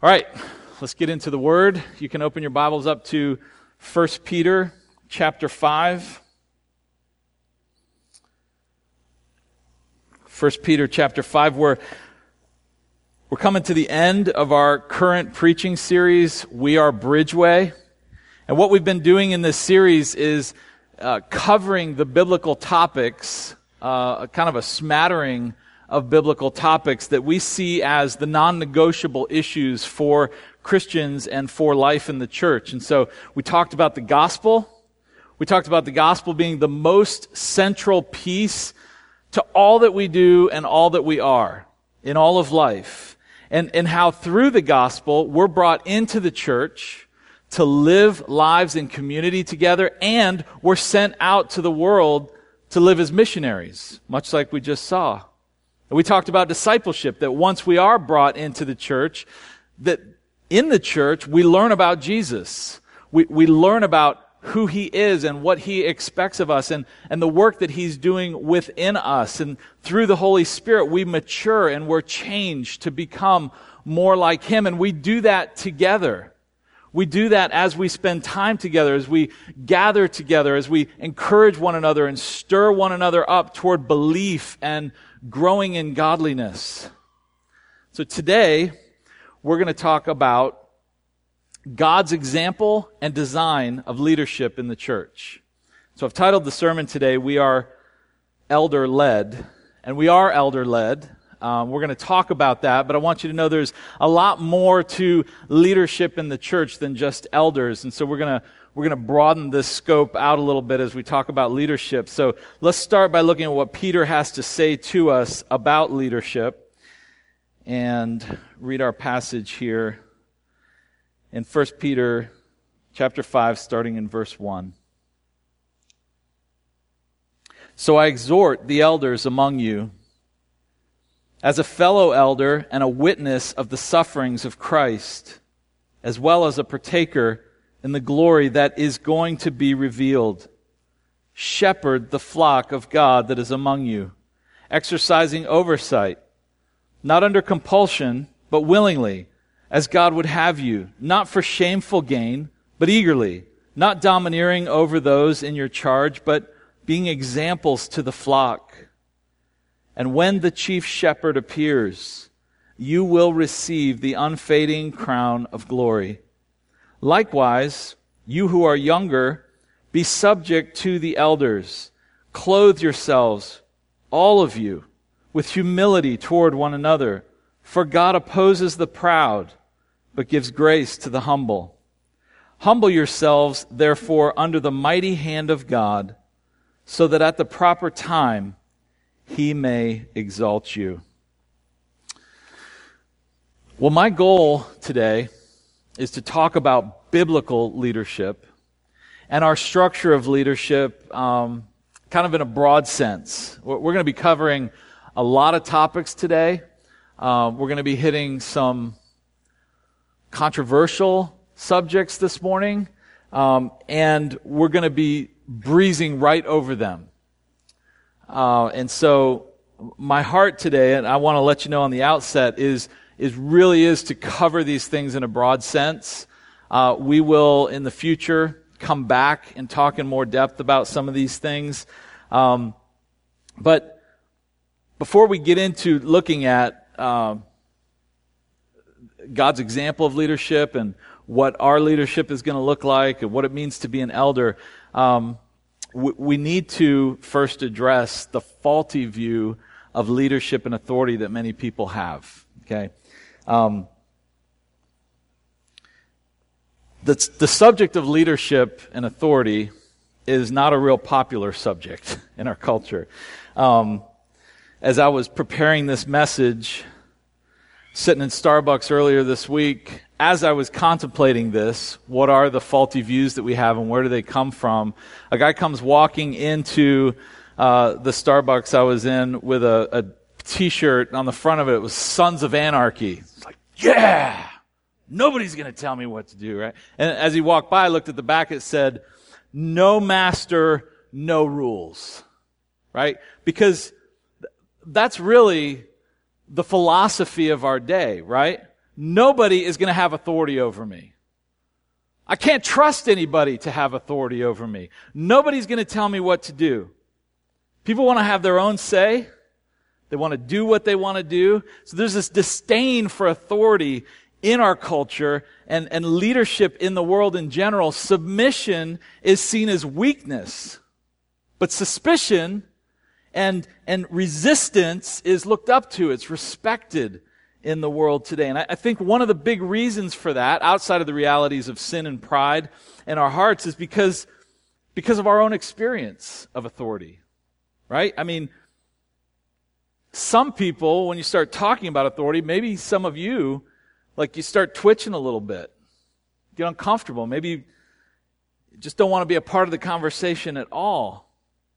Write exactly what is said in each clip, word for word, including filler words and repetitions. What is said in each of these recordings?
All right, let's get into the Word. You can open your Bibles up to First Peter chapter five. First Peter chapter five, we're, we're coming to the end of our current preaching series, We Are Bridgeway. And what we've been doing in this series is uh, covering the biblical topics, uh, kind of a smattering of biblical topics that we see as the non-negotiable issues for Christians and for life in the church. And so we talked about the gospel. We talked about the gospel being the most central piece to all that we do and all that we are in all of life. And, and how through the gospel we're brought into the church to live lives in community together, and we're sent out to the world to live as missionaries, much like we just saw. We talked about discipleship, that once we are brought into the church, that in the church we learn about Jesus. We, we learn about who He is and what He expects of us, and, and the work that He's doing within us. And through the Holy Spirit we mature and we're changed to become more like Him. And we do that together. We do that as we spend time together, as we gather together, as we encourage one another and stir one another up toward belief and growing in godliness. So today, we're going to talk about God's example and design of leadership in the church. So I've titled the sermon today, We Are Elder-Led. And we are elder-led. Um, we're going to talk about that, but I want you to know there's a lot more to leadership in the church than just elders. And so we're going to We're going to broaden this scope out a little bit as we talk about leadership. So let's start by looking at what Peter has to say to us about leadership and read our passage here in First Peter chapter five, starting in verse one. So I exhort the elders among you, as a fellow elder and a witness of the sufferings of Christ, as well as a partaker in the glory that is going to be revealed. Shepherd the flock of God that is among you, exercising oversight, not under compulsion, but willingly, as God would have you, not for shameful gain, but eagerly, not domineering over those in your charge, but being examples to the flock. And when the chief shepherd appears, you will receive the unfading crown of glory. Likewise, you who are younger, be subject to the elders. Clothe yourselves, all of you, with humility toward one another. For God opposes the proud, but gives grace to the humble. Humble yourselves, therefore, under the mighty hand of God, so that at the proper time He may exalt you. Well, my goal today is to talk about biblical leadership and our structure of leadership um, kind of in a broad sense. We're going to be covering a lot of topics today. Uh, we're going to be hitting some controversial subjects this morning, um, and we're going to be breezing right over them. Uh, and so my heart today, and I want to let you know on the outset, is is really is to cover these things in a broad sense. Uh, we will, in the future, come back and talk in more depth about some of these things. Um, but before we get into looking at uh, God's example of leadership and what our leadership is going to look like and what it means to be an elder, um, we, we need to first address the faulty view of leadership and authority that many people have. Okay. Um, the, the subject of leadership and authority is not a real popular subject in our culture. Um, as I was preparing this message, sitting in Starbucks earlier this week, as I was contemplating this, what are the faulty views that we have and where do they come from? A guy comes walking into uh, the Starbucks I was in with a, a T-shirt, and on the front of it, it was Sons of Anarchy. It's like, yeah, nobody's going to tell me what to do, right? And as he walked by, I looked at the back, it said, no master, no rules, right? Because th- that's really the philosophy of our day, right? nobody is going to have authority over me. I can't trust anybody to have authority over me. Nobody's going to tell me what to do. People want to have their own say. They want to do what they want to do. So there's this disdain for authority in our culture and, and leadership in the world in general. Submission is seen as weakness. But suspicion and, and resistance is looked up to. It's respected in the world today. And I, I think one of the big reasons for that, outside of the realities of sin and pride in our hearts, is because, because of our own experience of authority. Right? I mean, some people, when you start talking about authority, maybe some of you, like you start twitching a little bit, get uncomfortable. Maybe you just don't want to be a part of the conversation at all.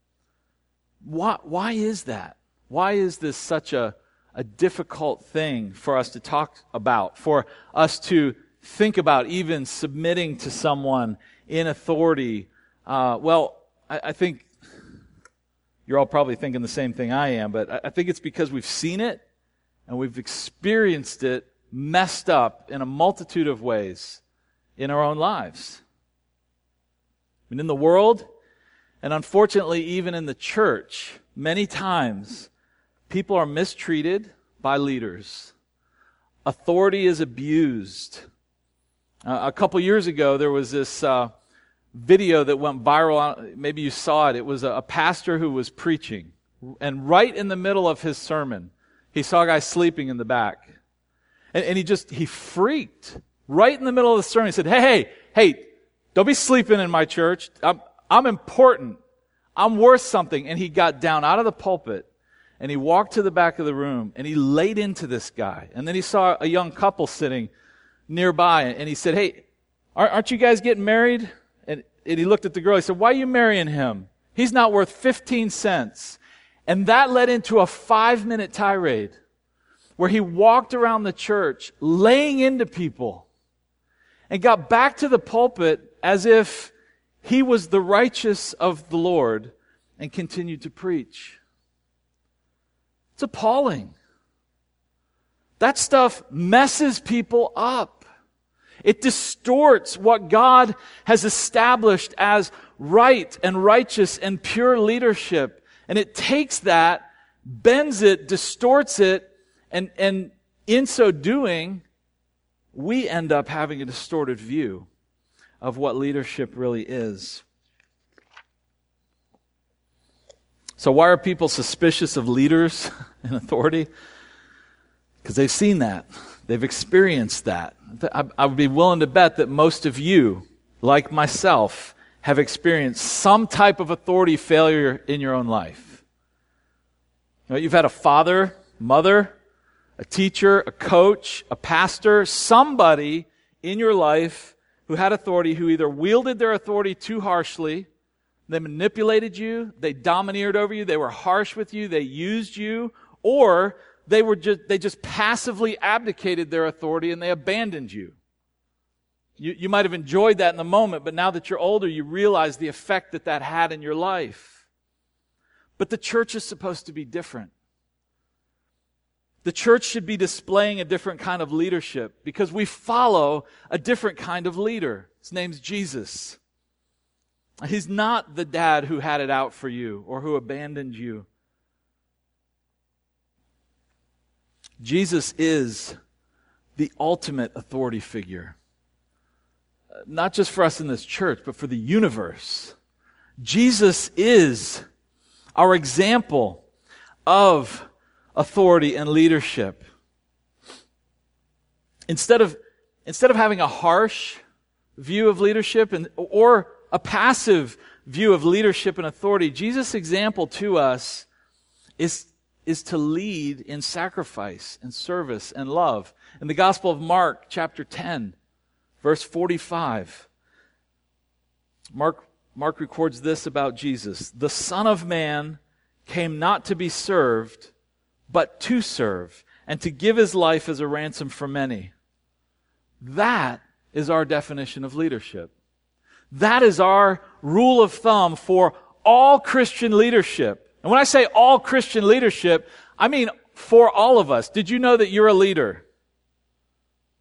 Why, why is that? Why is this such a, a difficult thing for us to talk about, for us to think about even submitting to someone in authority? Uh, well, I, I think you're all probably thinking the same thing I am, but I, I think it's because we've seen it and we've experienced it messed up in a multitude of ways in our own lives. I mean, in the world, and unfortunately even in the church, many times people are mistreated by leaders. Authority is abused. Uh, a couple years ago, there was this uh, video that went viral. Maybe you saw it. It was a, a pastor who was preaching, and right in the middle of his sermon, he saw a guy sleeping in the back. And, and he just, he freaked. Right in the middle of the sermon, he said, hey, hey, hey, don't be sleeping in my church. I'm, I'm important. I'm worth something. And he got down out of the pulpit, and he walked to the back of the room, and he laid into this guy. And then he saw a young couple sitting nearby, and he said, hey, aren't you guys getting married? And, and he looked at the girl. He said, why are you marrying him? He's not worth fifteen cents. And that led into a five-minute tirade where he walked around the church laying into people and got back to the pulpit as if he was the righteous of the Lord and continued to preach. It's appalling. That stuff messes people up. It distorts what God has established as right and righteous and pure leadership. And it takes that, bends it, distorts it, and, and in so doing, we end up having a distorted view of what leadership really is. So why are people suspicious of leaders and authority? Because they've seen that. They've experienced that. I, I would be willing to bet that most of you, like myself, have experienced some type of authority failure in your own life. You know, you've had a father, mother, a teacher, a coach, a pastor, somebody in your life who had authority, who either wielded their authority too harshly, they manipulated you, they domineered over you, they were harsh with you, they used you, or they were just they just passively abdicated their authority and they abandoned you. You, you might have enjoyed that in the moment, but now that you're older, you realize the effect that that had in your life. But the church is supposed to be different. The church should be displaying a different kind of leadership because we follow a different kind of leader. His name's Jesus. He's not the dad who had it out for you or who abandoned you. Jesus is the ultimate authority figure. Not just for us in this church, but for the universe. Jesus is our example of authority and leadership. Instead of, instead of having a harsh view of leadership and, or a passive view of leadership and authority, Jesus' example to us is, is to lead in sacrifice and service and love. In the Gospel of Mark, chapter ten, verse forty-five, Mark, Mark records this about Jesus. The Son of Man came not to be served, but to serve, and to give his life as a ransom for many. That is our definition of leadership. That is our rule of thumb for all Christian leadership. And when I say all Christian leadership, I mean for all of us. Did you know that you're a leader?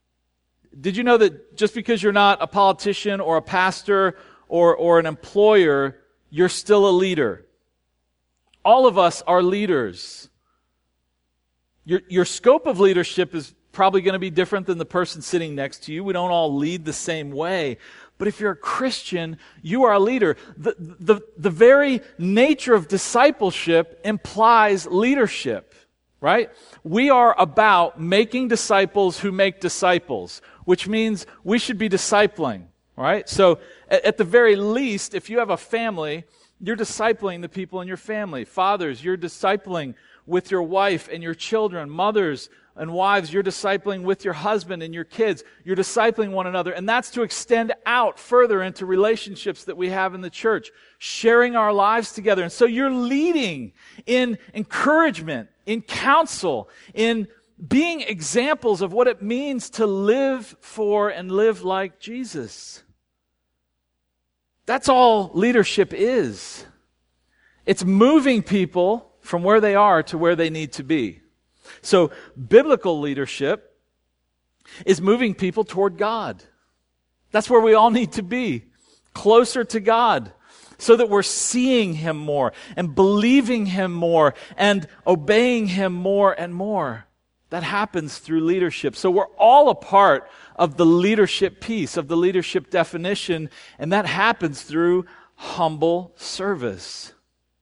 Did you know that just because you're not a politician or a pastor or, or an employer, you're still a leader? All of us are leaders. Your, your scope of leadership is probably going to be different than the person sitting next to you. We don't all lead the same way. But if you're a Christian, you are a leader. The, the, the very nature of discipleship implies leadership, right? We are about making disciples who make disciples, which means we should be discipling, right? So at, at the very least, if you have a family, you're discipling the people in your family. Fathers, you're discipling with your wife and your children. Mothers and wives, you're discipling with your husband and your kids. You're discipling one another. And that's to extend out further into relationships that we have in the church, sharing our lives together. And so you're leading in encouragement, in counsel, in being examples of what it means to live for and live like Jesus. That's all leadership is. It's moving people from where they are to where they need to be. So biblical leadership is moving people toward God. That's where we all need to be, closer to God, so that we're seeing Him more and believing Him more and obeying Him more and more. That happens through leadership. So we're all a part of the leadership piece, of the leadership definition, and that happens through humble service.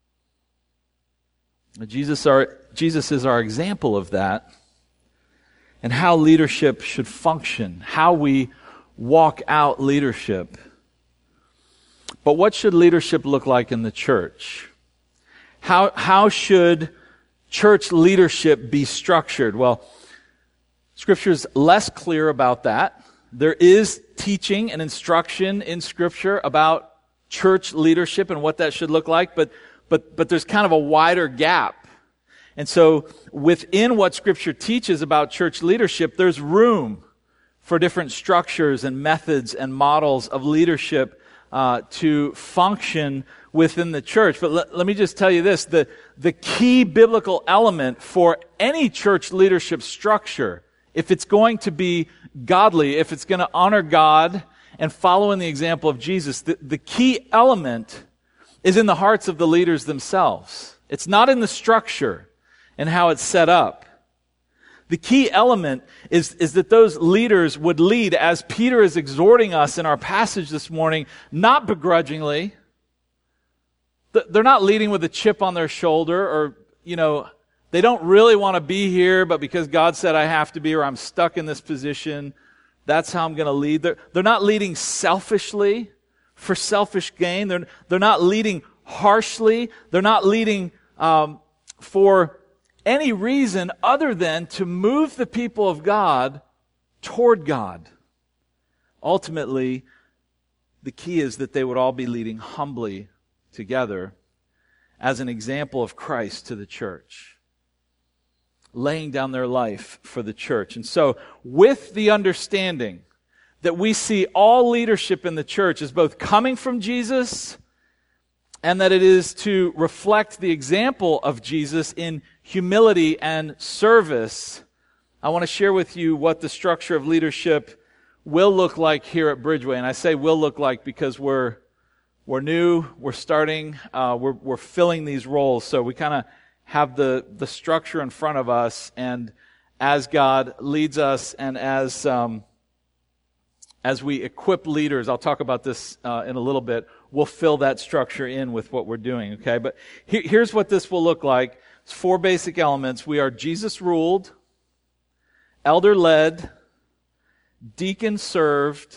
Jesus, our, Jesus is our example of that, and how leadership should function, how we walk out leadership. But what should leadership look like in the church? How, how should church leadership be structured? Well, Scripture is less clear about that. There is teaching and instruction in Scripture about church leadership and what that should look like, but But, but there's kind of a wider gap. And so within what Scripture teaches about church leadership, there's room for different structures and methods and models of leadership uh, to function within the church. But let, let me just tell you this. The, the key biblical element for any church leadership structure, if it's going to be godly, if it's going to honor God and follow in the example of Jesus, the, the key element is in the hearts of the leaders themselves. It's not in the structure and how it's set up. The key element is, is that those leaders would lead, as Peter is exhorting us in our passage this morning, not begrudgingly. They're not leading with a chip on their shoulder, or, you know, they don't really want to be here, but because God said I have to be, or I'm stuck in this position, that's how I'm going to lead. They're, they're not leading selfishly for selfish gain. They're, they're not leading harshly. They're not leading um, for any reason other than to move the people of God toward God. Ultimately, the key is that they would all be leading humbly together as an example of Christ to the church, laying down their life for the church. And so, with the understanding that we see all leadership in the church as both coming from Jesus and that it is to reflect the example of Jesus in humility and service, I want to share with you what the structure of leadership will look like here at Bridgeway. And I say will look like because we're we're new, we're starting, uh, we're we're filling these roles, so we kind of have the the structure in front of us. And as God leads us, and as um, as we equip leaders, I'll talk about this uh, in a little bit, we'll fill that structure in with what we're doing, okay? But he, here's what this will look like. It's four basic elements. We are Jesus-ruled, elder-led, deacon-served,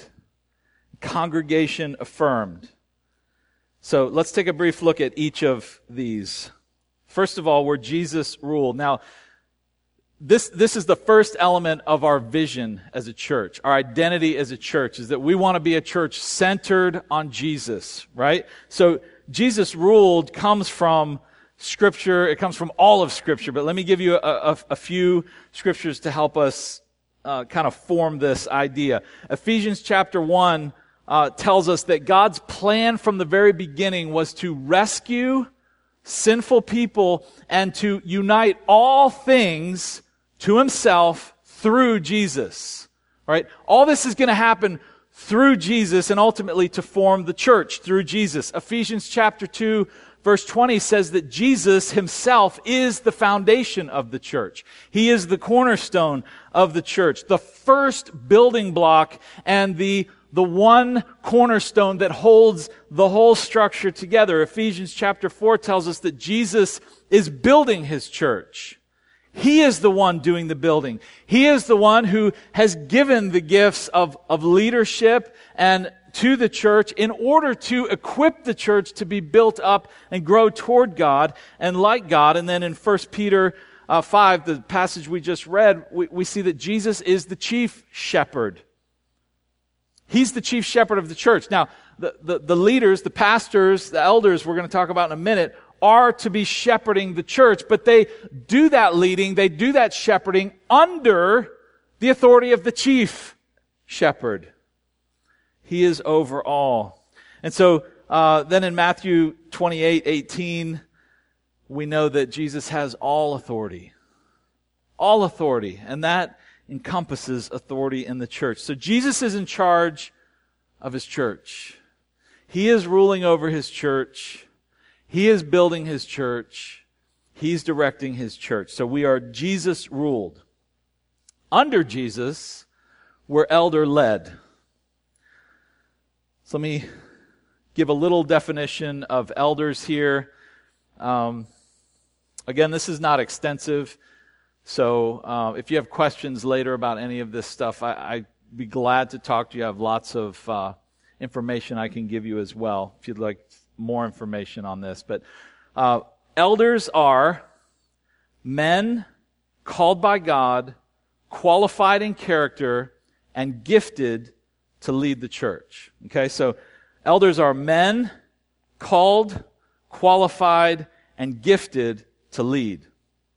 congregation-affirmed. So let's take a brief look at each of these. First of all, we're Jesus-ruled. Now, This, this is the first element of our vision as a church, our identity as a church, is that we want to be a church centered on Jesus, right? So Jesus ruled comes from Scripture. It comes from all of Scripture. But let me give you a, a, a few Scriptures to help us uh, kind of form this idea. Ephesians chapter one uh, tells us that God's plan from the very beginning was to rescue sinful people and to unite all things to Himself through Jesus. right? All this is going to happen through Jesus and ultimately to form the church through Jesus. Ephesians chapter two, verse twenty says that Jesus himself is the foundation of the church. He is the cornerstone of the church, the first building block and the, the one cornerstone that holds the whole structure together. Ephesians chapter four tells us that Jesus is building his church. He is the one doing the building. He is the one who has given the gifts of, of leadership and to the church in order to equip the church to be built up and grow toward God and like God. And then in First Peter uh, five, the passage we just read, we, we see that Jesus is the chief shepherd. He's the chief shepherd of the church. Now, the, the, the leaders, the pastors, the elders we're going to talk about in a minute are to be shepherding the church, but they do that leading, they do that shepherding under the authority of the chief shepherd. He is over all. And so uh, then in Matthew twenty-eight eighteen, we know that Jesus has all authority. All authority. And that encompasses authority in the church. So Jesus is in charge of his church. He is ruling over his church. He is building his church. He's directing his church. So we are Jesus ruled. Under Jesus, we're elder led. So let me give a little definition of elders here. Um, again, this is not extensive. So uh, if you have questions later about any of this stuff, I, I'd be glad to talk to you. I have lots of uh, information I can give you as well if you'd like more information on this. But uh, elders are men called by God, qualified in character, and gifted to lead the church. Okay, so elders are men called, qualified, and gifted to lead.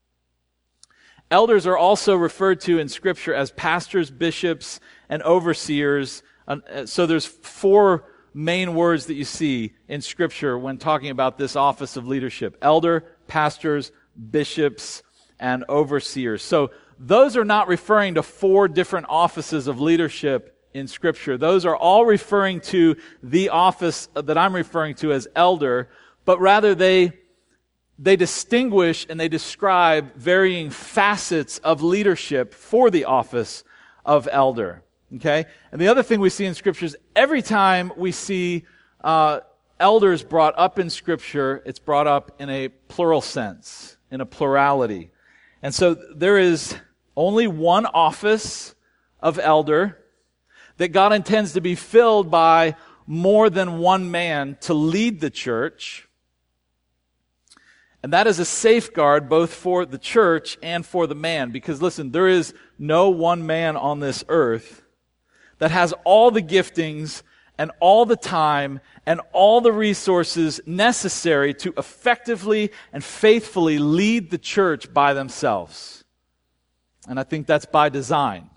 Elders are also referred to in Scripture as pastors, bishops, and overseers. Uh, so there's four main words that you see in Scripture when talking about this office of leadership. Elder, pastors, bishops, and overseers. So those are not referring to four different offices of leadership in Scripture. Those are all referring to the office that I'm referring to as elder, but rather they they distinguish and they describe varying facets of leadership for the office of elder. Okay? And the other thing we see in Scripture is every time we see uh, elders brought up in Scripture, it's brought up in a plural sense, in a plurality. And so there is only one office of elder that God intends to be filled by more than one man to lead the church. And that is a safeguard both for the church and for the man. Because listen, there is no one man on this earth that has all the giftings and all the time and all the resources necessary to effectively and faithfully lead the church by themselves. And I think that's by design.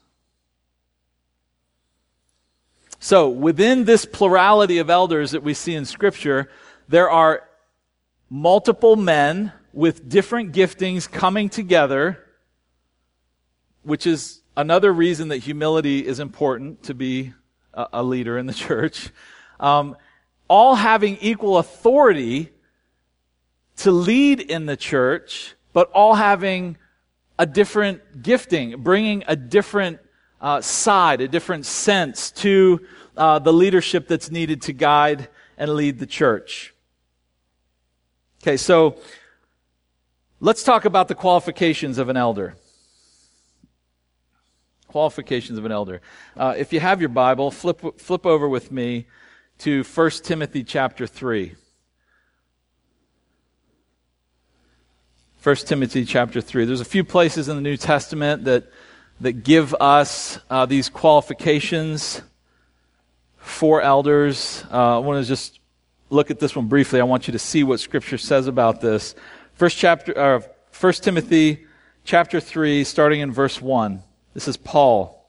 So, within this plurality of elders that we see in Scripture, there are multiple men with different giftings coming together, which is another reason that humility is important to be a, a leader in the church. Um, all having equal authority to lead in the church, but all having a different gifting, bringing a different uh, side, a different sense to uh, the leadership that's needed to guide and lead the church. Okay, so let's talk about the qualifications of an elder. Qualifications of an elder. Uh, if you have your Bible, flip flip over with me to First Timothy chapter three. First Timothy chapter three. There's a few places in the New Testament that that give us uh, these qualifications for elders. Uh, I want to just look at this one briefly. I want you to see what Scripture says about this. First chapter, uh, First Timothy chapter three, starting in verse one. This is Paul.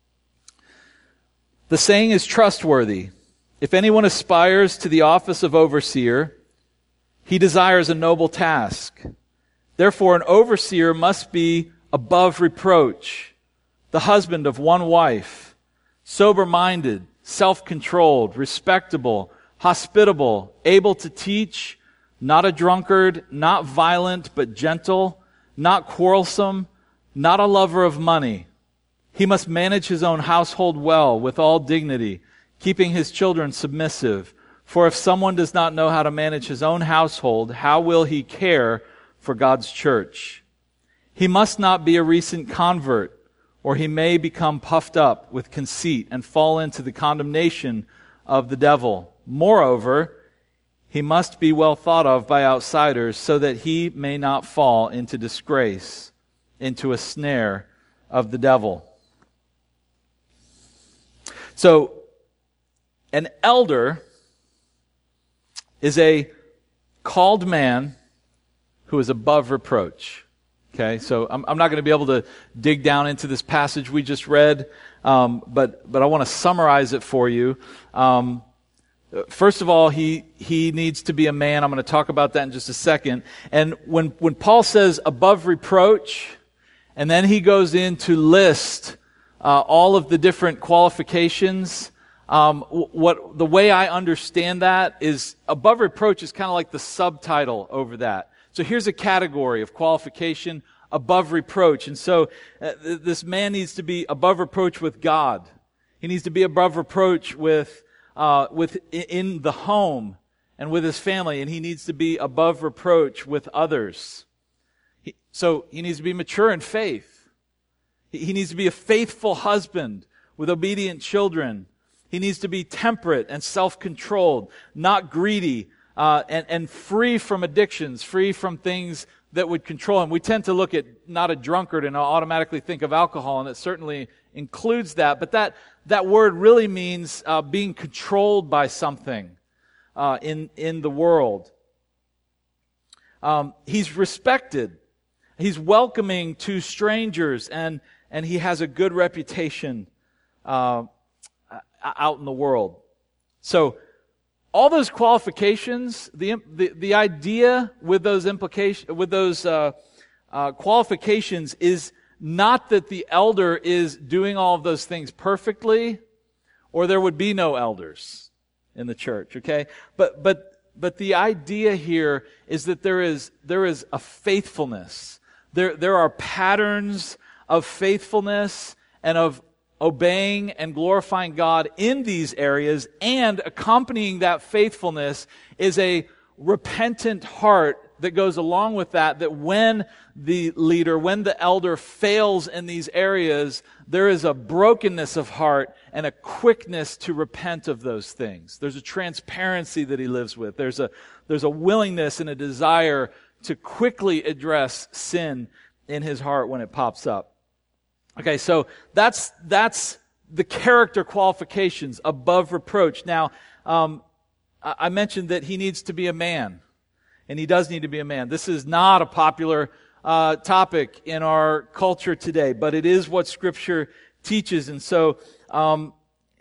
The saying is trustworthy. If anyone aspires to the office of overseer, he desires a noble task. Therefore, an overseer must be above reproach, the husband of one wife, sober-minded, self-controlled, respectable, hospitable, able to teach, not a drunkard, not violent, but gentle, not quarrelsome, not a lover of money. He must manage his own household well, with all dignity, keeping his children submissive. For if someone does not know how to manage his own household, how will he care for God's church? He must not be a recent convert, or he may become puffed up with conceit and fall into the condemnation of the devil. Moreover, he must be well thought of by outsiders, so that he may not fall into disgrace, into a snare of the devil. So, an elder is a called man who is above reproach. Okay, so I'm, I'm not going to be able to dig down into this passage we just read, um, but but I want to summarize it for you. Um, first of all, he he needs to be a man. I'm going to talk about that in just a second. And when when Paul says above reproach, and then he goes in to list uh, all of the different qualifications. Um, what the way I understand that is above reproach is kind of like the subtitle over that. So here's a category of qualification, above reproach. And so uh, th- this man needs to be above reproach with God. He needs to be above reproach with uh, with in the home and with his family, and he needs to be above reproach with others. He, so he needs to be mature in faith. He, he needs to be a faithful husband with obedient children. He needs to be temperate and self-controlled, not greedy, uh, and, and free from addictions, free from things that would control him. We tend to look at not a drunkard and automatically think of alcohol, and it certainly includes that. But that, that word really means uh, being controlled by something uh, in, in the world. Um, he's respected. He's welcoming to strangers, and, and he has a good reputation uh out in the world. So, all those qualifications, the the, the idea with those implications, with those uh, uh, qualifications, is not that the elder is doing all of those things perfectly, or there would be no elders in the church. Okay, but but but the idea here is that there is there is a faithfulness. There there are patterns of faithfulness and of obeying and glorifying God in these areas, and accompanying that faithfulness is a repentant heart that goes along with that, that when the leader, when the elder fails in these areas, there is a brokenness of heart and a quickness to repent of those things. There's a transparency that he lives with. There's a, there's a willingness and a desire to quickly address sin in his heart when it pops up. Okay, so that's that's the character qualifications, above reproach. Now, um, I mentioned that he needs to be a man, and he does need to be a man. This is not a popular uh, topic in our culture today, but it is what Scripture teaches, and so um,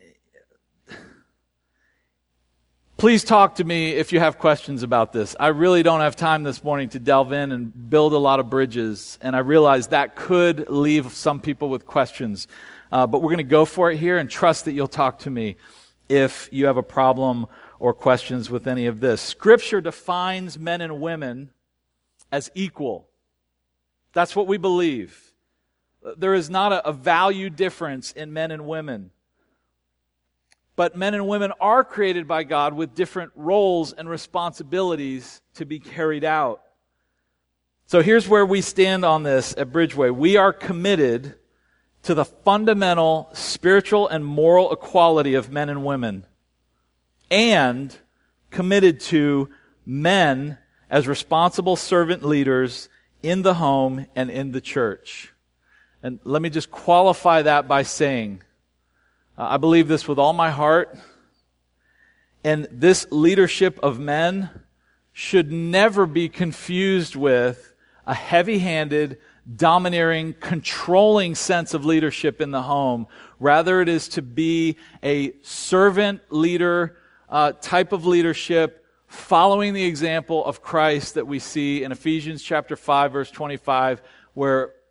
please talk to me if you have questions about this. I really don't have time this morning to delve in and build a lot of bridges, and I realize that could leave some people with questions. Uh, but we're going to go for it here and trust that you'll talk to me if you have a problem or questions with any of this. Scripture defines men and women as equal. That's what we believe. There is not a, a value difference in men and women. But men and women are created by God with different roles and responsibilities to be carried out. So here's where we stand on this at Bridgeway. We are committed to the fundamental spiritual and moral equality of men and women, and committed to men as responsible servant leaders in the home and in the church. And let me just qualify that by saying, I believe this with all my heart, and this leadership of men should never be confused with a heavy-handed, domineering, controlling sense of leadership in the home. Rather, it is to be a servant leader uh, type of leadership, following the example of Christ that we see in Ephesians chapter five, verse twenty-five, where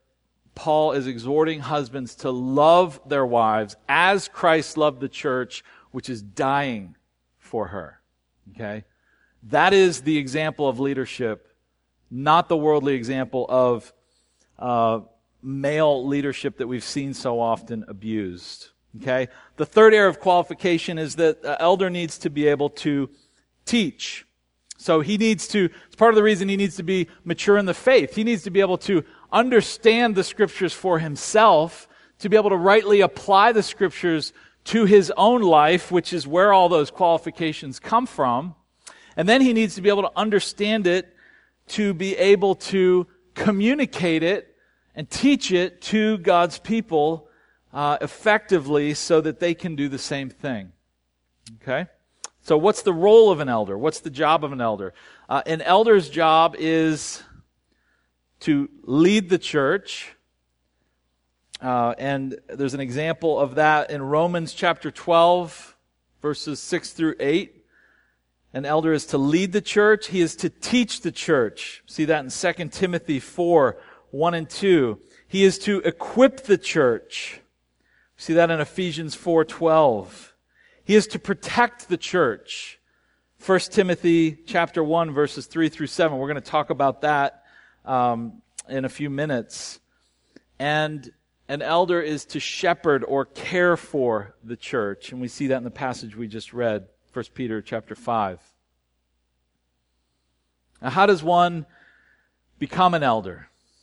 Paul is exhorting husbands to love their wives as Christ loved the church, which is dying for her. Okay? That is the example of leadership, not the worldly example of uh, male leadership that we've seen so often abused. Okay? The third area of qualification is that an elder needs to be able to teach. So he needs to, it's part of the reason he needs to be mature in the faith. He needs to be able to understand the Scriptures for himself, to be able to rightly apply the Scriptures to his own life, which is where all those qualifications come from. And then he needs to be able to understand it, to be able to communicate it and teach it to God's people uh, effectively so that they can do the same thing. Okay? So what's the role of an elder? What's the job of an elder? Uh, an elder's job is to lead the church. Uh, and there's an example of that in Romans chapter twelve, verses six through eight. An elder is to lead the church. He is to teach the church. See that in Second Timothy four, one and two. He is to equip the church. See that in Ephesians four twelve. He is to protect the church. First Timothy chapter one, verses three through seven. We're going to talk about that um, in a few minutes. And an elder is to shepherd or care for the church. And we see that in the passage we just read, First Peter chapter five. Now, how does one become an elder?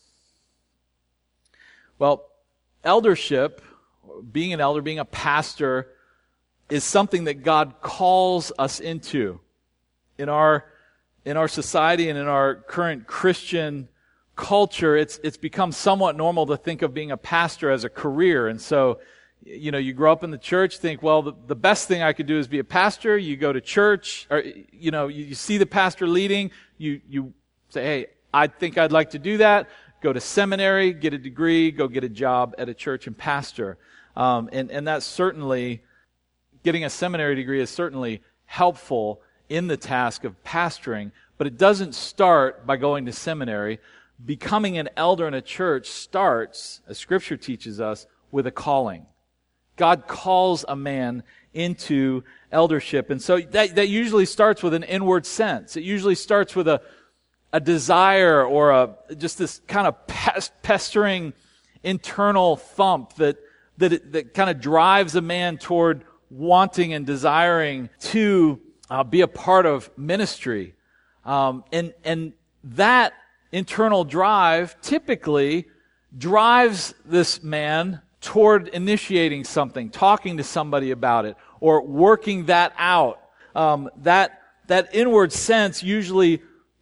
Well, eldership, being an elder, being a pastor, is something that God calls us into. In our in our society and in our current Christian culture, it's it's become somewhat normal to think of being a pastor as a career. And so, you know, you grow up in the church, think, well, the, the best thing I could do is be a pastor. You go to church, or, you know, you, you see the pastor leading, you you say, hey, I think I'd like to do that. Go to seminary, get a degree, go get a job at a church and pastor. Um, and, and that's certainly... Getting a seminary degree is certainly helpful in the task of pastoring, but it doesn't start by going to seminary. Becoming an elder in a church starts, as Scripture teaches us, with a calling. God calls a man into eldership, and so that, that usually starts with an inward sense. It usually starts with a, a desire or a just this kind of pest, pestering internal thump that that, it, that kind of drives a man toward wanting and desiring to uh, be a part of ministry. Um, and, and that internal drive typically drives this man toward initiating something, talking to somebody about it, or working that out. Um, that, that inward sense usually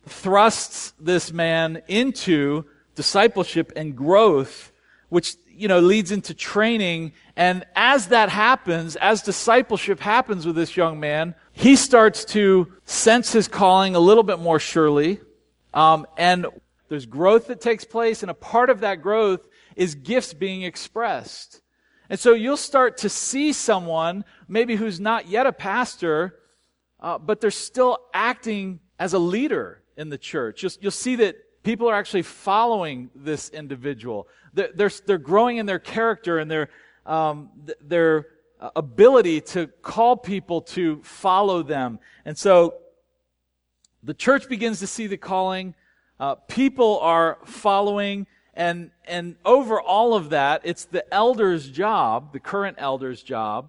thrusts this man into discipleship and growth, which, you know, leads into training. And as that happens, as discipleship happens with this young man, he starts to sense his calling a little bit more surely. Um, and there's growth that takes place, and a part of that growth is gifts being expressed. And so you'll start to see someone, maybe who's not yet a pastor, uh, but they're still acting as a leader in the church. You'll, you'll see that people are actually following this individual. They're, they're, they're growing in their character and their, um, th- their ability to call people to follow them. And so the church begins to see the calling. Uh, people are following. And, and over all of that, it's the elder's job, the current elder's job,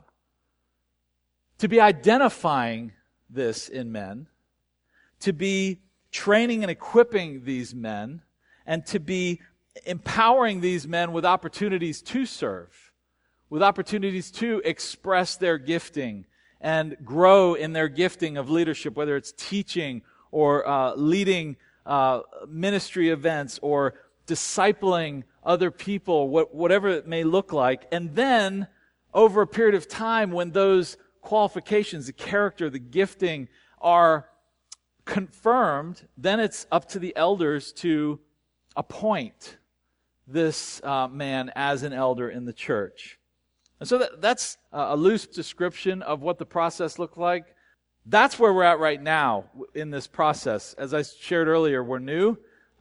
to be identifying this in men, to be training and equipping these men, and to be empowering these men with opportunities to serve, with opportunities to express their gifting and grow in their gifting of leadership, whether it's teaching or uh, leading uh, ministry events or discipling other people, what, whatever it may look like. And then, over a period of time, when those qualifications, the character, the gifting are confirmed, then it's up to the elders to appoint this uh, man as an elder in the church. And so that, that's a loose description of what the process looked like. That's where we're at right now in this process. As I shared earlier, we're new. Uh,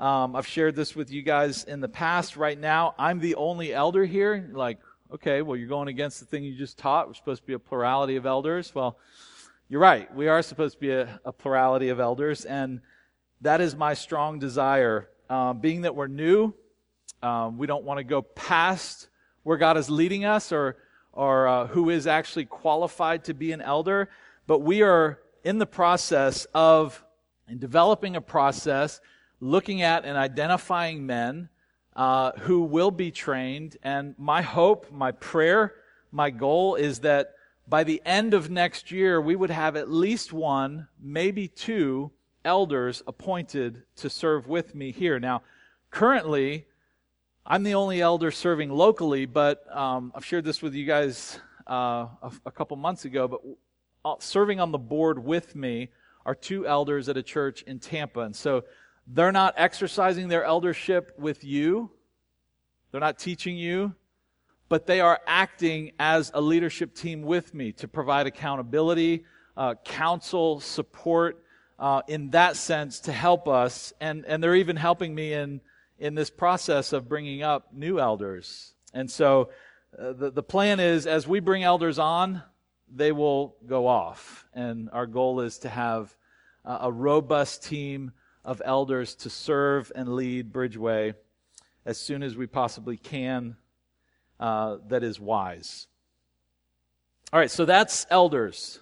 Um, I've shared this with you guys in the past. Right now, I'm the only elder here. Like, okay, well, you're going against the thing you just taught. We're supposed to be a plurality of elders. Well, you're right. We are supposed to be a, a plurality of elders, and that is my strong desire. Uh, being that we're new, um, we don't want to go past where God is leading us or or uh, who is actually qualified to be an elder, but we are in the process of in developing a process, looking at and identifying men uh, who will be trained. And my hope, my prayer, my goal is that by the end of next year, we would have at least one, maybe two elders appointed to serve with me here. Now, currently, I'm the only elder serving locally, but um, I've shared this with you guys uh, a, a couple months ago, but serving on the board with me are two elders at a church in Tampa. And so they're not exercising their eldership with you. They're not teaching you, but they are acting as a leadership team with me to provide accountability, uh, counsel, support, uh, in that sense to help us. And, and they're even helping me in, in this process of bringing up new elders. And so uh, the, the plan is as we bring elders on, they will go off. And our goal is to have uh, a robust team of elders to serve and lead Bridgeway as soon as we possibly can, uh, that is wise. All right, so that's elders.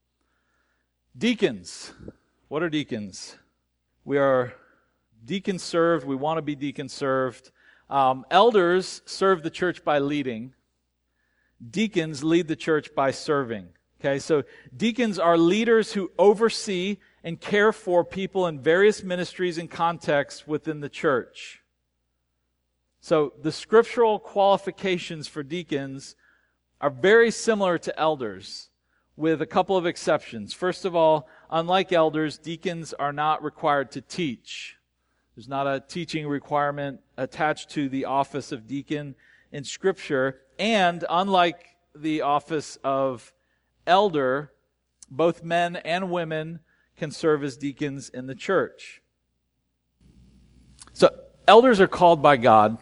Deacons. What are deacons? We are deacon served. We want to be deacon served. Um, elders serve the church by leading. Deacons lead the church by serving. Okay, so deacons are leaders who oversee and care for people in various ministries and contexts within the church. So the scriptural qualifications for deacons are very similar to elders, with a couple of exceptions. First of all, unlike elders, deacons are not required to teach. There's not a teaching requirement attached to the office of deacon in Scripture. And unlike the office of elder, both men and women can serve as deacons in the church. So elders are called by God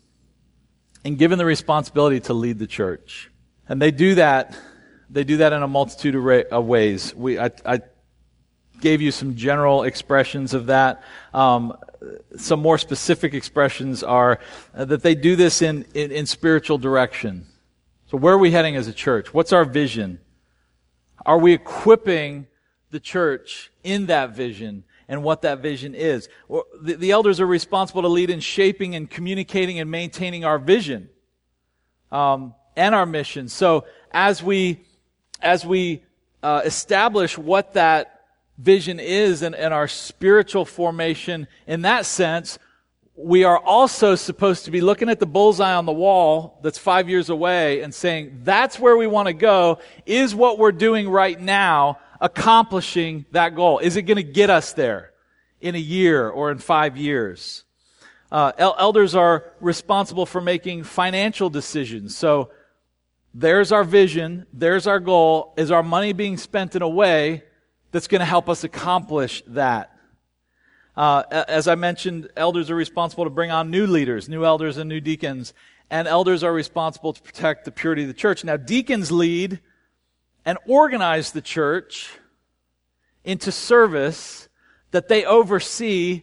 and given the responsibility to lead the church. And they do that, they do that in a multitude of ways. We, I, I gave you some general expressions of that. Um, some more specific expressions are uh, that they do this in, in, in spiritual direction. So where are we heading as a church? What's our vision? Are we equipping the church in that vision and what that vision is? Well, the, the elders are responsible to lead in shaping and communicating and maintaining our vision um, and our mission. So as we as we uh, establish what that vision is and, and our spiritual formation in that sense, we are also supposed to be looking at the bullseye on the wall that's five years away and saying, that's where we want to go. Is what we're doing right now accomplishing that goal? Is it going to get us there in a year or in five years? Uh, el- elders are responsible for making financial decisions. So there's our vision, there's our goal. Is our money being spent in a way that's going to help us accomplish that? Uh, as I mentioned, elders are responsible to bring on new leaders, new elders and new deacons, and elders are responsible to protect the purity of the church. Now, deacons lead and organize the church into service that they oversee.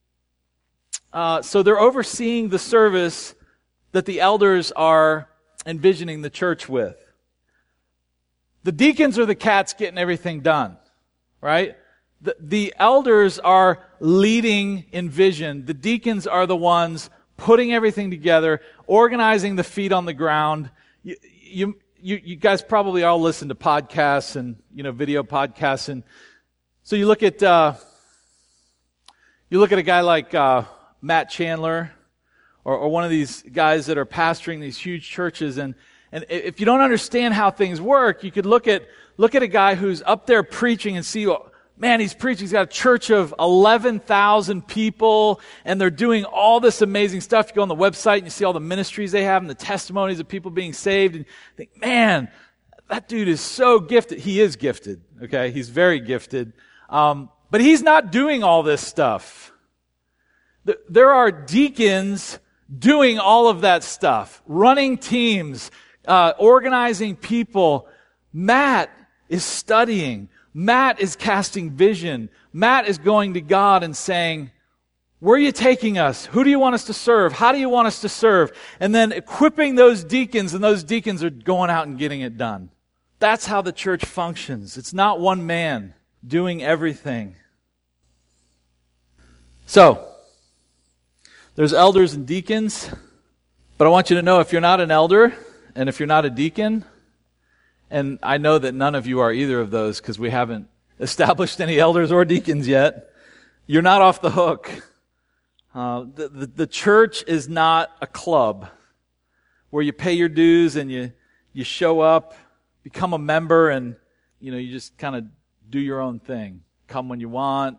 Uh, so they're overseeing the service that the elders are envisioning the church with. The deacons are the cats getting everything done, right? The, the elders are leading in vision. The deacons are the ones putting everything together, organizing the feet on the ground. You, you, you, you guys probably all listen to podcasts and, you know, video podcasts. And so you look at, uh, you look at a guy like, uh, Matt Chandler or, or one of these guys that are pastoring these huge churches. And, and if you don't understand how things work, you could look at, look at a guy who's up there preaching and see, man, he's preaching. He's got a church of eleven thousand people, and they're doing all this amazing stuff. You go on the website and you see all the ministries they have and the testimonies of people being saved, and you think, man, that dude is so gifted. He is gifted, okay? He's very gifted. Um, but he's not doing all this stuff. There are deacons doing all of that stuff, running teams, uh, organizing people. Matt is studying. Matt is casting vision. Matt is going to God and saying, where are you taking us? Who do you want us to serve? How do you want us to serve? And then equipping those deacons, and those deacons are going out and getting it done. That's how the church functions. It's not one man doing everything. So, there's elders and deacons, but I want you to know if you're not an elder and if you're not a deacon, and I know that none of you are either of those because we haven't established any elders or deacons yet, you're not off the hook. Uh, the, the, the church is not a club where you pay your dues and you, you show up, become a member, and you know you just kind of do your own thing. Come when you want.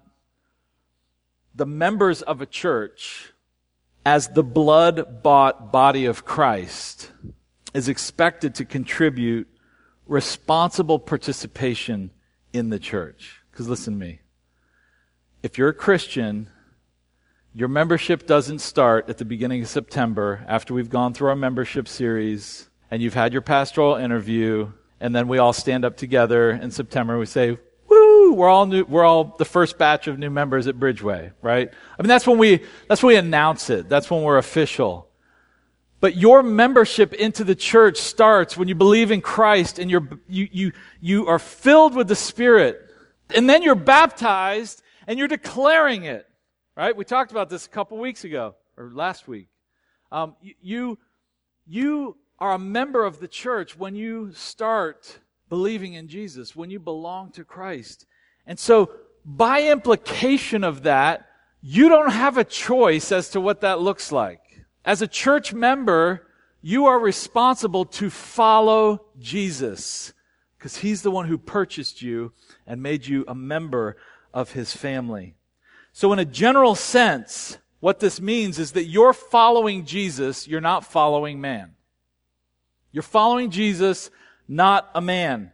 The members of a church, as the blood-bought body of Christ, is expected to contribute responsible participation in the church. Because listen to me. If you're a Christian, your membership doesn't start at the beginning of September after we've gone through our membership series and you've had your pastoral interview, and then we all stand up together in September and we say, woo, we're all new, we're all the first batch of new members at Bridgeway, right? I mean, that's when we, that's when we announce it. That's when we're official. But your membership into the church starts when you believe in Christ and you're, you, you, you are filled with the Spirit. And then you're baptized and you're declaring it, right? We talked about this a couple weeks ago, or last week. Um, you, you are a member of the church when you start believing in Jesus, when you belong to Christ. And so, by implication of that, you don't have a choice as to what that looks like. As a church member, you are responsible to follow Jesus, because He's the one who purchased you and made you a member of His family. So in a general sense, what this means is that you're following Jesus, you're not following man. You're following Jesus, not a man.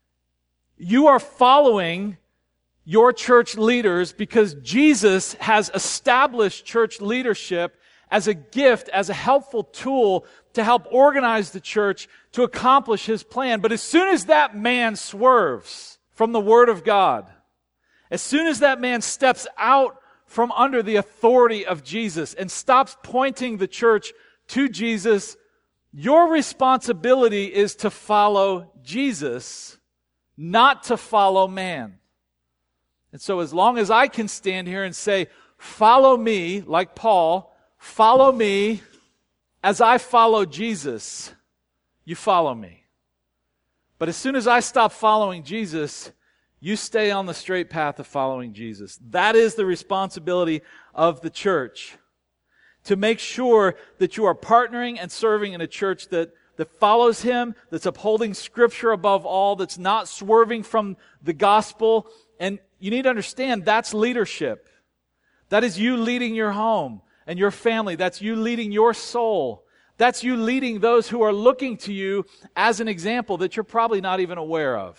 You are following your church leaders because Jesus has established church leadership as a gift, as a helpful tool to help organize the church to accomplish His plan. But as soon as that man swerves from the Word of God, as soon as that man steps out from under the authority of Jesus and stops pointing the church to Jesus, your responsibility is to follow Jesus, not to follow man. And so as long as I can stand here and say, follow me, like Paul, follow me as I follow Jesus, you follow me. But as soon as I stop following Jesus, you stay on the straight path of following Jesus. That is the responsibility of the church. To make sure that you are partnering and serving in a church that, that follows Him, that's upholding Scripture above all, that's not swerving from the gospel. And you need to understand, that's leadership. That is you leading your home and your family. That's you leading your soul. That's you leading those who are looking to you as an example that you're probably not even aware of.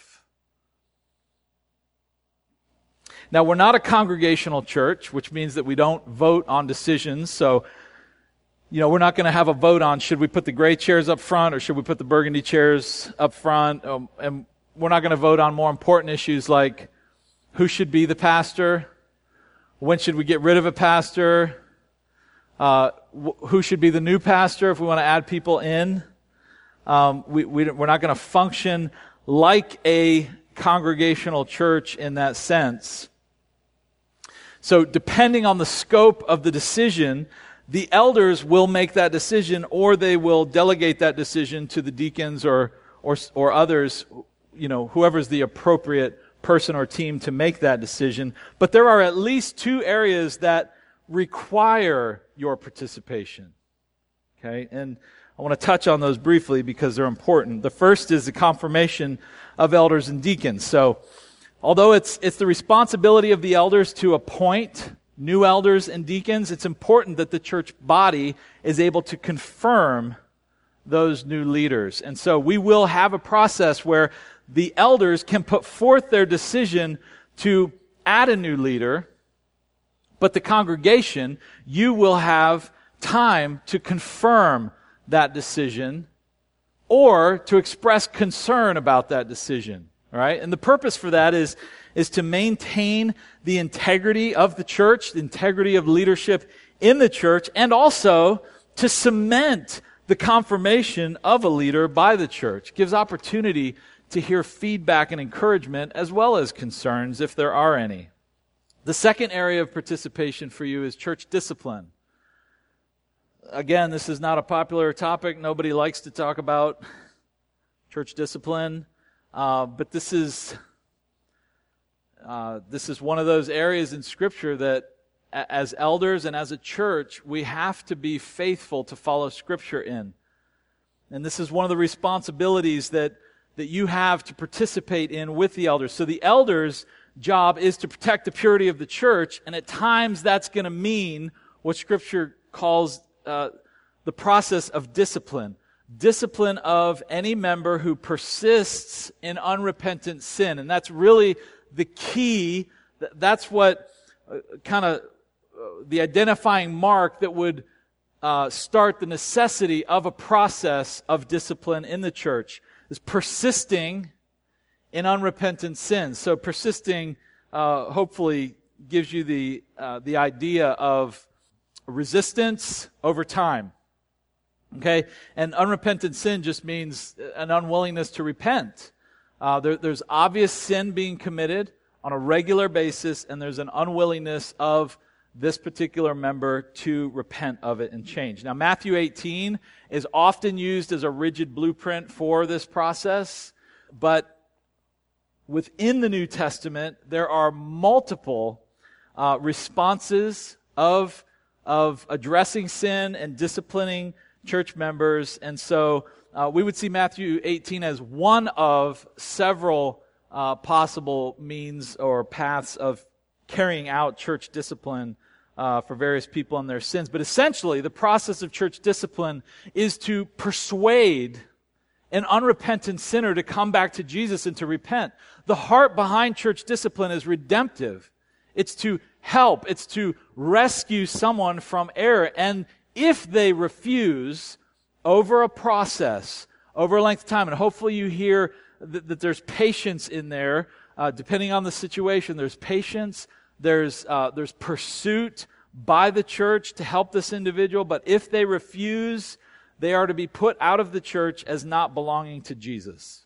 Now, we're not a congregational church, which means that we don't vote on decisions. So, you know, we're not going to have a vote on should we put the gray chairs up front or should we put the burgundy chairs up front. Um, and we're not going to vote on more important issues like who should be the pastor, when should we get rid of a pastor, uh, wh- who should be the new pastor if we want to add people in. Um, we, we, we're not going to function like a congregational church in that sense. So depending on the scope of the decision, the elders will make that decision or they will delegate that decision to the deacons or or, or others, you know, whoever's the appropriate person or team to make that decision. But there are at least two areas that require your participation. Okay? And I want to touch on those briefly because they're important. The first is the confirmation of elders and deacons. So, although it's it's the responsibility of the elders to appoint new elders and deacons, it's important that the church body is able to confirm those new leaders. And so we will have a process where the elders can put forth their decision to add a new leader but the congregation, you will have time to confirm that decision or to express concern about that decision, right? And the purpose for that is, is to maintain the integrity of the church, the integrity of leadership in the church, and also to cement the confirmation of a leader by the church. It gives opportunity to hear feedback and encouragement as well as concerns if there are any. The second area of participation for you is church discipline. Again, this is not a popular topic. Nobody likes to talk about church discipline, uh, but this is uh, this is one of those areas in Scripture that, a- as elders and as a church, we have to be faithful to follow Scripture in. And this is one of the responsibilities that that you have to participate in with the elders. So the elders' job is to protect the purity of the church, and at times that's going to mean what Scripture calls uh, the process of discipline. Discipline of any member who persists in unrepentant sin. And that's really the key. That's what uh, kind of uh, the identifying mark that would uh, start the necessity of a process of discipline in the church. Is persisting in unrepentant sin. So persisting, uh, hopefully, gives you the uh, the idea of resistance over time. Okay, and unrepentant sin just means an unwillingness to repent. Uh, there, there's obvious sin being committed on a regular basis, and there's an unwillingness of this particular member to repent of it and change. Now, Matthew eighteen is often used as a rigid blueprint for this process, but within the New Testament, there are multiple uh, responses of, of addressing sin and disciplining church members. And so uh, we would see Matthew eighteen as one of several uh, possible means or paths of carrying out church discipline uh, for various people in their sins. But essentially, the process of church discipline is to persuade an unrepentant sinner to come back to Jesus and to repent. The heart behind church discipline is redemptive. It's to help. It's to rescue someone from error. And if they refuse over a process, over a length of time, and hopefully you hear that, that there's patience in there, uh, depending on the situation, there's patience, there's uh, there's pursuit by the church to help this individual, but if they refuse, they are to be put out of the church as not belonging to Jesus.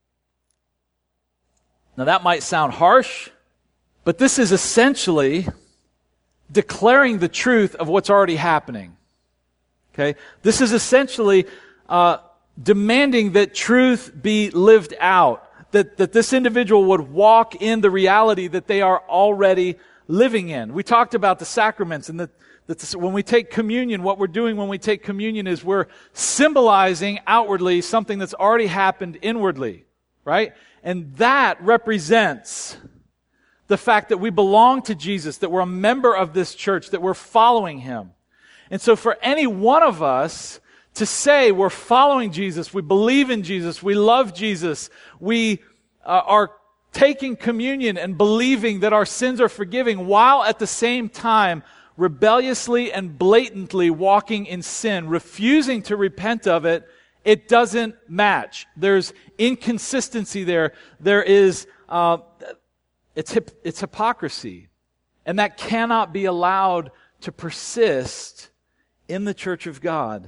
Now that might sound harsh, but this is essentially declaring the truth of what's already happening. Okay? This is essentially uh, demanding that truth be lived out, that, that this individual would walk in the reality that they are already living in. We talked about the sacraments, and that, that this, when we take communion, what we're doing when we take communion is we're symbolizing outwardly something that's already happened inwardly, right? And that represents the fact that we belong to Jesus, that we're a member of this church, that we're following Him. And so for any one of us to say we're following Jesus, we believe in Jesus, we love Jesus, we uh, are taking communion and believing that our sins are forgiven, while at the same time rebelliously and blatantly walking in sin, refusing to repent of it, it doesn't match. There's inconsistency there. There is, uh, it's, hip, it's hypocrisy. And that cannot be allowed to persist in the church of God.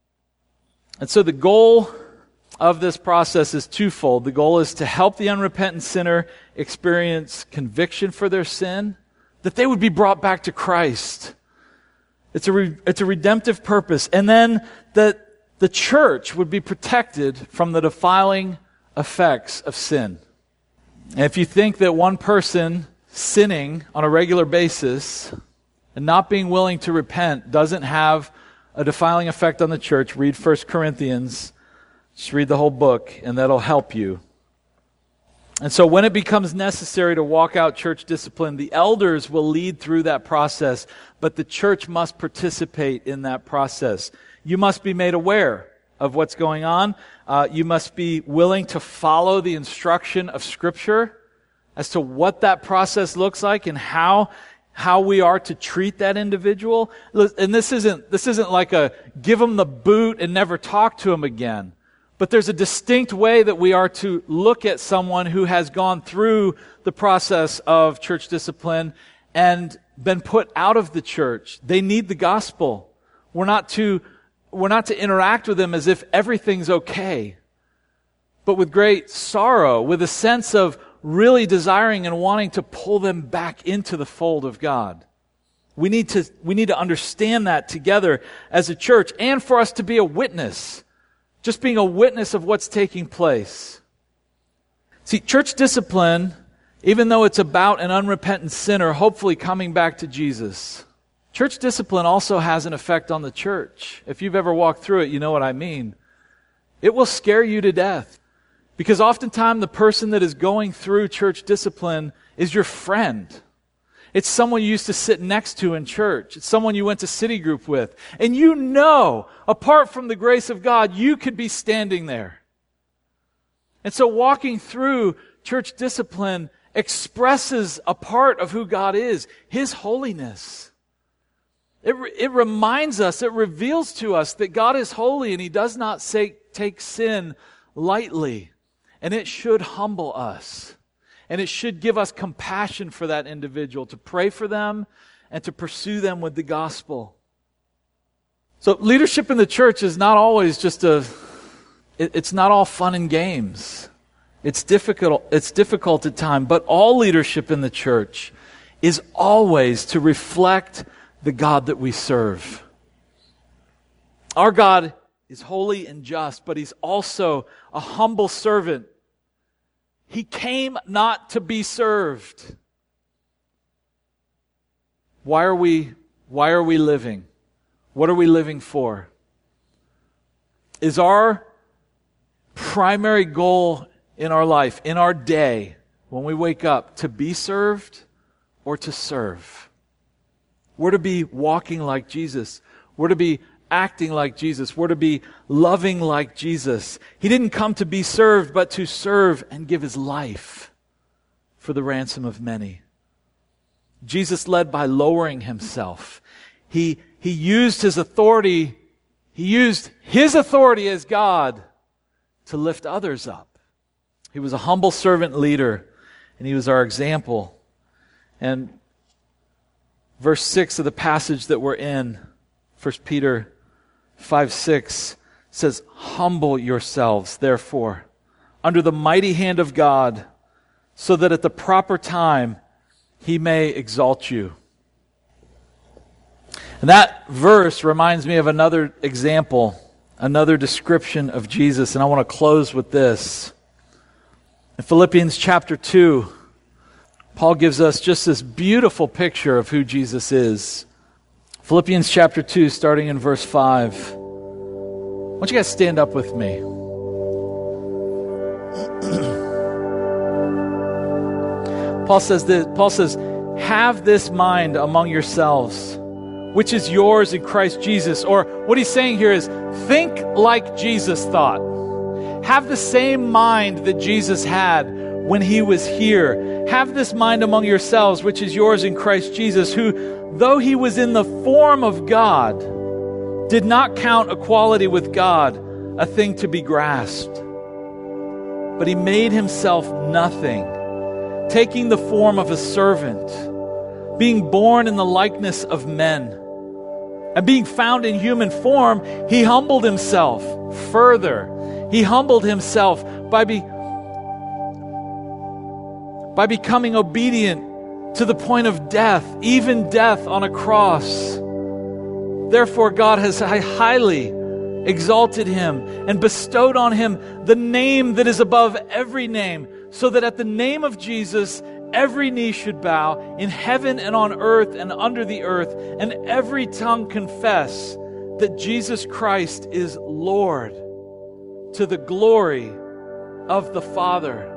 And so the goal of this process is twofold. The goal is to help the unrepentant sinner experience conviction for their sin, that they would be brought back to Christ. It's a, re, it's a redemptive purpose. And then that the church would be protected from the defiling effects of sin. And if you think that one person sinning on a regular basis and not being willing to repent doesn't have a defiling effect on the church, read First Corinthians. Just read the whole book, and that'll help you. And so when it becomes necessary to walk out church discipline, the elders will lead through that process, but the church must participate in that process. You must be made aware of what's going on. Uh, you must be willing to follow the instruction of Scripture as to what that process looks like and how how we are to treat that individual. And this isn't, this isn't like a give them the boot and never talk to them again. But there's a distinct way that we are to look at someone who has gone through the process of church discipline and been put out of the church. They need the gospel. We're not to, we're not to interact with them as if everything's okay, but with great sorrow, with a sense of really desiring and wanting to pull them back into the fold of God. We need to, we need to understand that together as a church, and for us to be a witness, just being a witness of what's taking place. See, church discipline, even though it's about an unrepentant sinner hopefully coming back to Jesus, church discipline also has an effect on the church. If you've ever walked through it, you know what I mean. It will scare you to death. Because oftentimes the person that is going through church discipline is your friend. It's someone you used to sit next to in church. It's someone you went to city group with. And you know, apart from the grace of God, you could be standing there. And so walking through church discipline expresses a part of who God is, His holiness. It, it reminds us, it reveals to us that God is holy and He does not say, take sin lightly. And it should humble us. And it should give us compassion for that individual, to pray for them and to pursue them with the gospel. So leadership in the church is not always just a, it, it's not all fun and games. It's difficult, it's difficult at times, but all leadership in the church is always to reflect the God that we serve. Our God is holy and just, but He's also a humble servant. He came not to be served. Why are we, why are we living? What are we living for? Is our primary goal in our life, in our day, when we wake up, to be served or to serve? We're to be walking like Jesus. We're to be acting like Jesus. We're to be loving like Jesus. He didn't come to be served, but to serve and give His life for the ransom of many. Jesus led by lowering Himself. He, he used His authority, He used His authority as God to lift others up. He was a humble servant leader, and He was our example. And verse six of the passage that we're in, First Peter five six says, humble yourselves, therefore, under the mighty hand of God, so that at the proper time He may exalt you. And that verse reminds me of another example, another description of Jesus, and I want to close with this. In Philippians chapter two, Paul gives us just this beautiful picture of who Jesus is. Philippians chapter two, starting in verse five. Why don't you guys stand up with me? Paul says this, Paul says, have this mind among yourselves, which is yours in Christ Jesus. Or what he's saying here is, think like Jesus thought. Have the same mind that Jesus had when He was here. Have this mind among yourselves, which is yours in Christ Jesus, who, though He was in the form of God, did not count equality with God a thing to be grasped. But He made Himself nothing, taking the form of a servant, being born in the likeness of men. And being found in human form, He humbled Himself further. He humbled Himself by, be, by becoming obedient to the point of death, even death on a cross. Therefore, God has highly exalted Him and bestowed on Him the name that is above every name, so that at the name of Jesus, every knee should bow in heaven and on earth and under the earth, and every tongue confess that Jesus Christ is Lord, to the glory of the Father.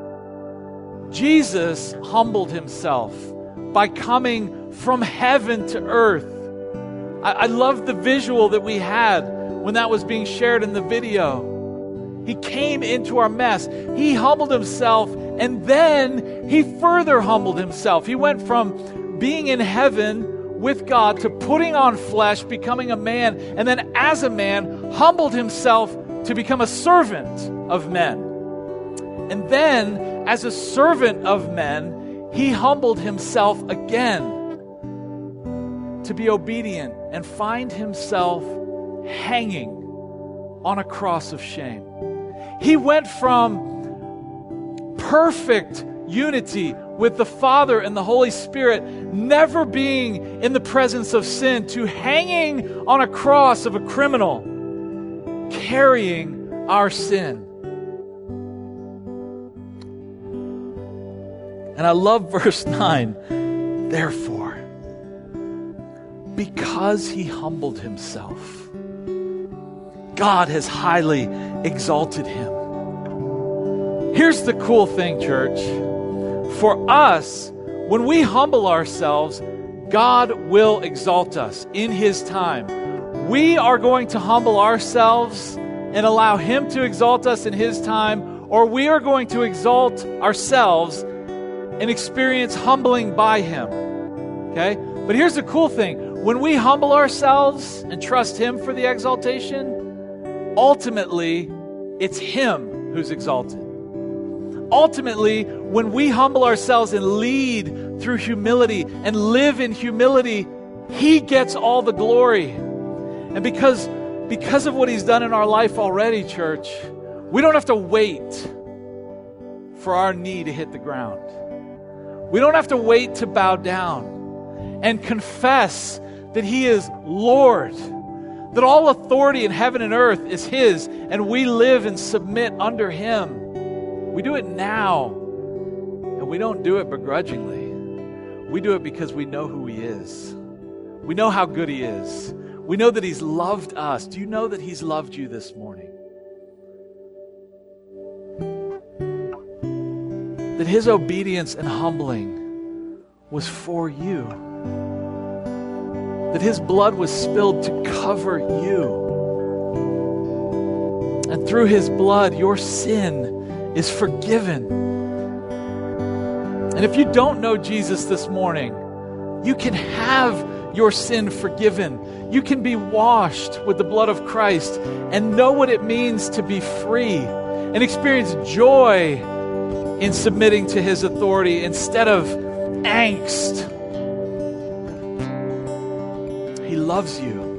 Jesus humbled Himself by coming from heaven to earth. I, I love the visual that we had when that was being shared in the video. He came into our mess. He humbled Himself, and then He further humbled Himself. He went from from being in heaven with God to putting on flesh, becoming a man, and then as a man, humbled himself to become a servant of men. And then, as a servant of men, he humbled himself again to be obedient and find himself hanging on a cross of shame. He went from perfect unity with the Father and the Holy Spirit, never being in the presence of sin, to hanging on a cross of a criminal, carrying our sin. And I love verse nine. Therefore, because he humbled himself, God has highly exalted him. Here's the cool thing, church. For us, when we humble ourselves, God will exalt us in his time. We are going to humble ourselves and allow him to exalt us in his time, or we are going to exalt ourselves and experience humbling by him. Okay? But here's the cool thing. When we humble ourselves and trust him for the exaltation, ultimately, it's him who's exalted. Ultimately, when we humble ourselves and lead through humility and live in humility, he gets all the glory. And because, because of what he's done in our life already, church, we don't have to wait for our knee to hit the ground. We don't have to wait to bow down and confess that he is Lord, that all authority in heaven and earth is his, and we live and submit under him. We do it now, and we don't do it begrudgingly. We do it because we know who he is. We know how good he is. We know that he's loved us. Do you know that he's loved you this morning? That his obedience and humbling was for you. That his blood was spilled to cover you. And through his blood, your sin is forgiven. And if you don't know Jesus this morning, you can have your sin forgiven. You can be washed with the blood of Christ and know what it means to be free and experience joy in submitting to his authority instead of angst. He loves you.